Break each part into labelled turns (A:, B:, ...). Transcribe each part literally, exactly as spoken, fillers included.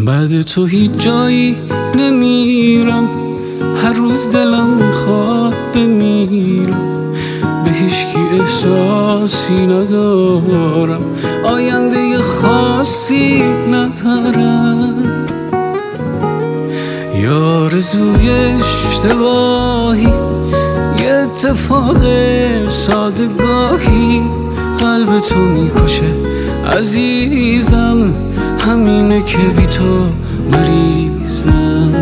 A: بعد تو هیچ جایی نمیرم، هر روز دلم میخواد بمیرم، به هیچکی احساسی ندارم، آینده خاصی ندارم. یه آرزوی اشتباهی، یه اتفاق سادگاهی قلب تو میکشه عزیزم، همینه که بی تو مریضم.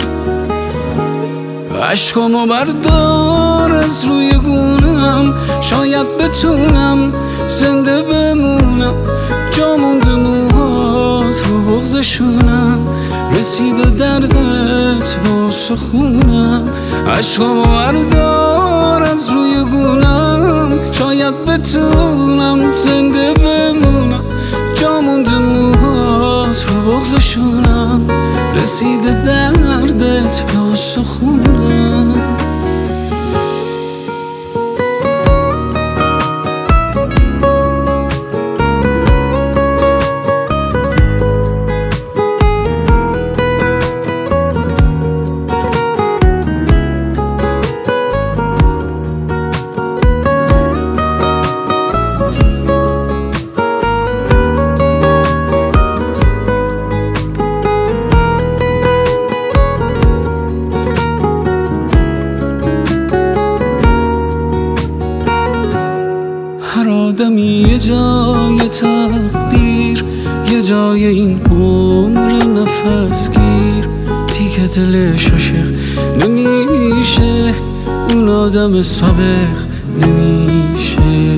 A: عشقامو بردار از روی گونم، شاید بتونم زنده بمونم، جا مونده موهات رو بغضشونم، رسیده دردت با سخونم. عشقامو بردار از روی گونم، شاید بتونم زنده بمونم، جا مونده موهات رو بغضشونم، رسیده دردت با سخونم. هر آدمی یه جای تقدیر، یه جای این عمر نفس گیر، دیگه دلش عاشق نمیشه، اون آدم سابق نمیشه.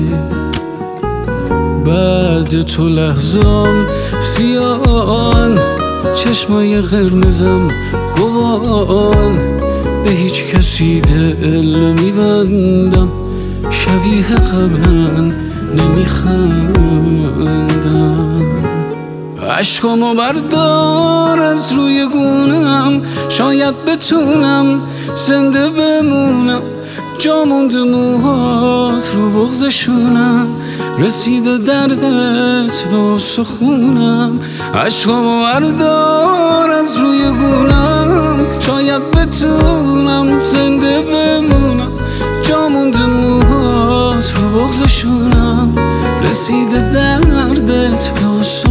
A: بعد تو لحظام سیان، چشمای قرمزم گوان، به هیچ کسی دل میبندم، شبیه قبلا نمیخندم. عشقامو بردار از روی گونم، شاید بتونم زنده بمونم، جا مونده موهات رو بغضشونم، رسیده دردت با سخونم. عشقامو بردار از روی گونم، شاید بتونم زنده بمونم، جا مونده موهات رو بغضشونم، رسیده دردت با سخونم.